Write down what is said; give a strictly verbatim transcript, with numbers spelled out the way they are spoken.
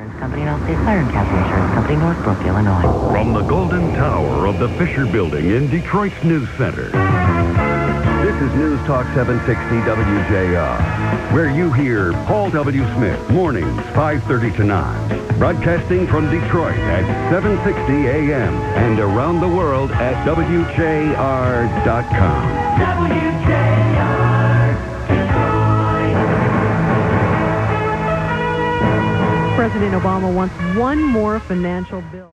Insurance Company and Allstate Fire and Casualty Insurance Company, Northbrook, Illinois. From the Golden Tower of the Fisher Building in Detroit's News Center. This is News Talk seven sixty W J R, where you hear Paul W. Smith, mornings five thirty to nine. Broadcasting from Detroit at seven sixty A M and around the world at W J R dot com. W J R Detroit. President Obama wants one more financial bill.